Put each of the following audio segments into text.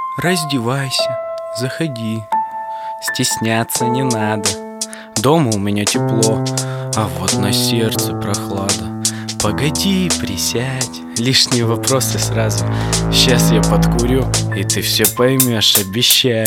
Раздевайся, заходи, стесняться не надо. Дома у меня тепло, а вот на сердце прохлада. Погоди, присядь, лишние вопросы сразу. Сейчас я подкурю, и ты все поймешь, обещаю.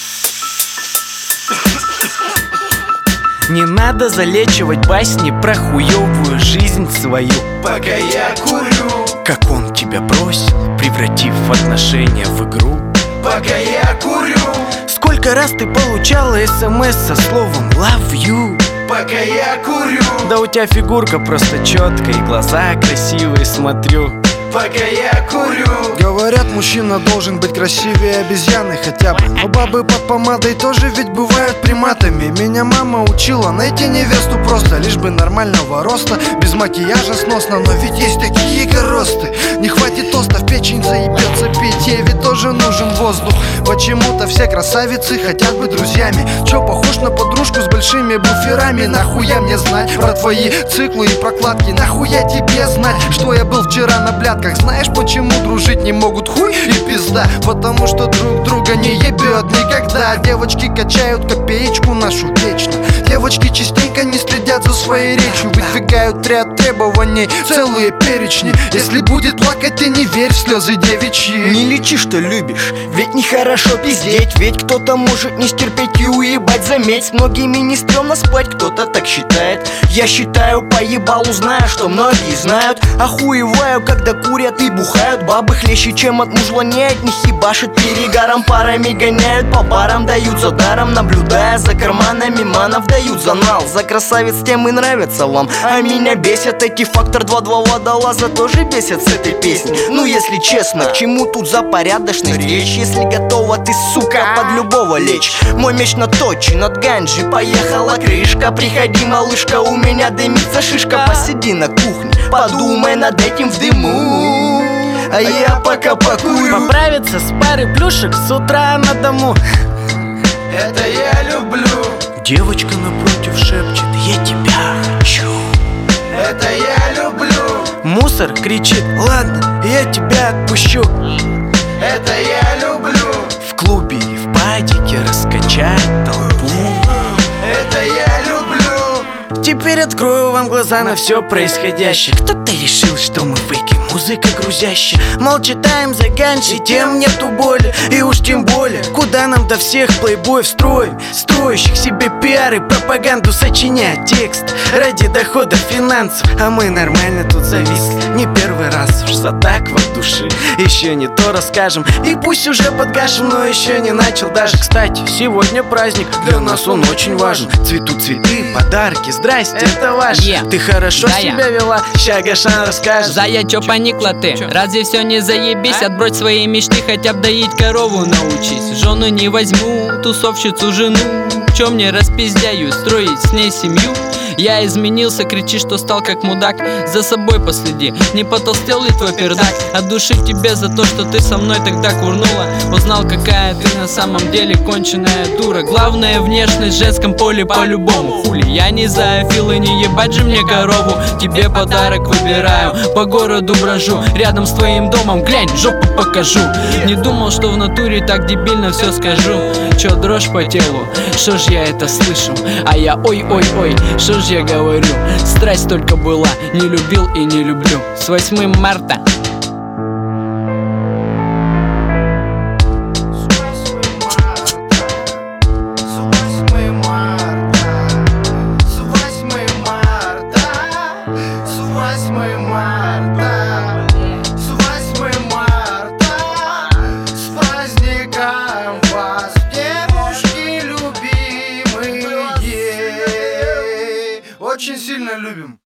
Не надо залечивать басни про хуёвую жизнь свою, пока я курю. как он тебя бросил, превратив отношения в игру. Пока я курю. Сколько раз ты получала СМС со словом love you, пока я курю. да у тебя фигурка просто четкая и глаза красивые, смотрю, пока я курю. Говорят, мужчина должен быть красивее обезьяны хотя бы. Но бабы под помадой тоже ведь бывают приматами. Меня мама учила найти невесту просто, лишь бы нормального роста, без макияжа сносно. Но ведь есть такие коросты, не хватит тоста, в печень заебется пить, ей ведь тоже нужен воздух. Почему-то все красавицы хотят быть друзьями. Чё, похож на подружку с большими буферами? Нахуя мне знать про твои циклы и прокладки? Нахуя тебе знать, что я был вчера на блядках? Знаешь, почему дружить не могут хуй и пизда? Потому что друг друга не ебет никогда. Девочки качают копеечку нашу вечно. Девочки частенько не следят за своей речью, выдвигают ряд требований, целые перечни. Если будет плакать, ты не верь в слезы девичьи. Не лечи, что любишь, ведь нехорошо пиздеть. Ведь кто-то может не стерпеть и уебать, заметь. С многими не стрёмно спать, кто-то так считает. Я считаю, поебал, узнаю, что многие знают. Охуеваю, когда курят и бухают. Бабы хлеще, чем от мужла, не от них ебашит перегаром. Парами гоняют по барам, дают за даром, наблюдая за карманами манов, дают за нал. За красавец тем и нравится вам, а меня бесят эти фактор 2-2 водолаза тоже бесят с этой песни. Ну если честно, к чему тут за порядочность речь? Если готова ты, сука, под любого лечь. Мой меч наточен от ганджи, поехала крышка. Приходи, малышка, у меня дымится шишка. Посиди на кухне, подумай над этим в дыму, а я пока покурю. Поправиться с пары плюшек с утра на дому. Это я люблю. Девочка напротив шепчет: я тебя хочу. Это я люблю. Мусор кричит: ладно, я тебя отпущу. Это я люблю. В клубе и в падике раскачать толпу. Это я люблю. Теперь открою вам глаза на все происходящее. Кто-то решил, что мы фейки, музыка грузящая. Мол, читаем за ганчи, тем нету боли. И уж тем более, куда нам до всех плейбоев строим, строящих себе пиар и пропаганду, сочинять текст ради дохода финансов. А мы нормально тут зависли, не первый раз уж за так вот души. Еще не то расскажем, и пусть уже подгашем, но еще не начал даже. Кстати, сегодня праздник, для нас он очень важен. Цветут цветы, подарки, здрасте, это ваше. Ты хорошо себя вела, ща Гашан расскажет. Зая, чё поникла ты? Разве все не заебись? Отбрось свои мечты, хотя б доить корову научись. Жену не возьму, тусовщицу жену. Чё мне распиздяю, строить с ней семью? Я изменился, кричи, что стал как мудак. За собой последи, не потолстел ли твой пердак? От души тебе за то, что ты со мной тогда курнула. Узнал, какая ты на самом деле конченая дура. Главное, внешность в женском поле по-любому. Хули, я не зоофил и не ебать же мне корову. Тебе подарок выбираю, по городу брожу. Рядом с твоим домом, глянь, жопу покажу. Не думал, что в натуре так дебильно все скажу. Чё дрожь по телу, что ж я это слышу? А я ой-ой-ой, что ж я говорю? Страсть только была, не любил и не люблю. С 8 марта. Очень сильно любим.